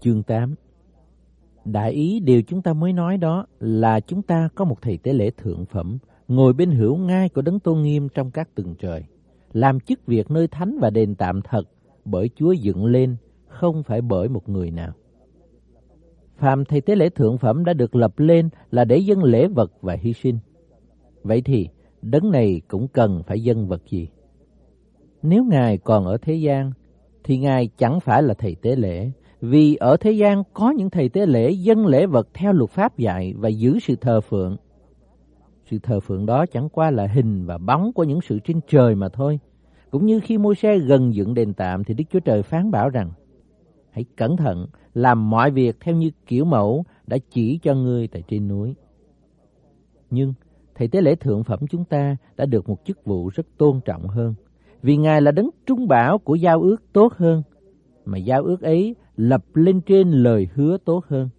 Chương 8. Đại ý điều chúng ta mới nói đó là chúng ta có một thầy tế lễ thượng phẩm, ngồi bên hữu ngai của Đấng Tôn Nghiêm trong các tầng trời, làm chức việc nơi thánh và đền tạm thật bởi Chúa dựng lên, không phải bởi một người nào. Phàm thầy tế lễ thượng phẩm đã được lập lên là để dâng lễ vật và hy sinh. Vậy thì Đấng này cũng cần phải dâng vật gì? Nếu Ngài còn ở thế gian thì Ngài chẳng phải là thầy tế lễ, vì ở thế gian có những thầy tế lễ dâng lễ vật theo luật pháp dạy và giữ sự thờ phượng. Sự thờ phượng đó chẳng qua là hình và bóng của những sự trên trời mà thôi. Cũng như khi Môi-se gần dựng đền tạm thì Đức Chúa Trời phán bảo rằng: hãy cẩn thận làm mọi việc theo như kiểu mẫu đã chỉ cho ngươi tại trên núi. Nhưng thầy tế lễ thượng phẩm chúng ta đã được một chức vụ rất tôn trọng hơn, vì Ngài là Đấng trung bảo của giao ước tốt hơn, mà giao ước ấy lập lên trên lời hứa tốt hơn.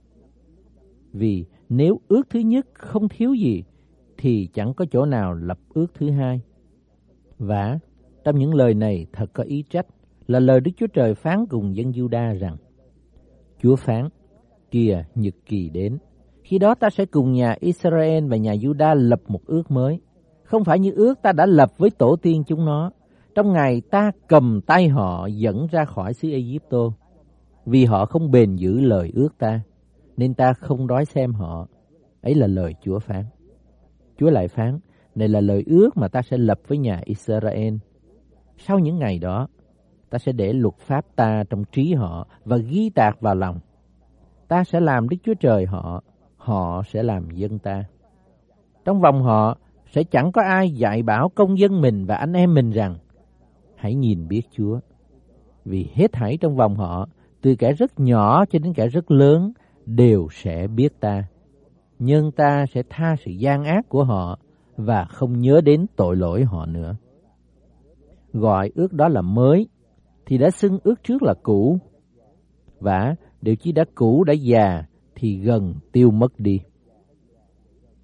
Vì nếu ước thứ nhất không thiếu gì thì chẳng có chỗ nào lập ước thứ hai. Và trong những lời này thật có ý trách là lời Đức Chúa Trời phán cùng dân Giu-đa rằng: Chúa phán, kìa nhật kỳ đến, khi đó ta sẽ cùng nhà Israel và nhà Giu-đa lập một ước mới, không phải như ước ta đã lập với tổ tiên chúng nó, trong ngày ta cầm tay họ dẫn ra khỏi xứ Ai-cập-tô. Vì họ không bền giữ lời ước ta, nên ta không đói xem họ. Ấy là lời Chúa phán. Chúa lại phán, này là lời ước mà ta sẽ lập với nhà Israel. Sau những ngày đó, ta sẽ để luật pháp ta trong trí họ và ghi tạc vào lòng. Ta sẽ làm Đức Chúa Trời họ, họ sẽ làm dân ta. Trong vòng họ sẽ chẳng có ai dạy bảo công dân mình và anh em mình rằng: hãy nhìn biết Chúa. Vì hết thảy trong vòng họ, từ kẻ rất nhỏ cho đến kẻ rất lớn, đều sẽ biết ta. Nhưng ta sẽ tha sự gian ác của họ và không nhớ đến tội lỗi họ nữa. Gọi ước đó là mới, thì đã xưng ước trước là cũ. Và điều chi đã cũ đã già thì gần tiêu mất đi.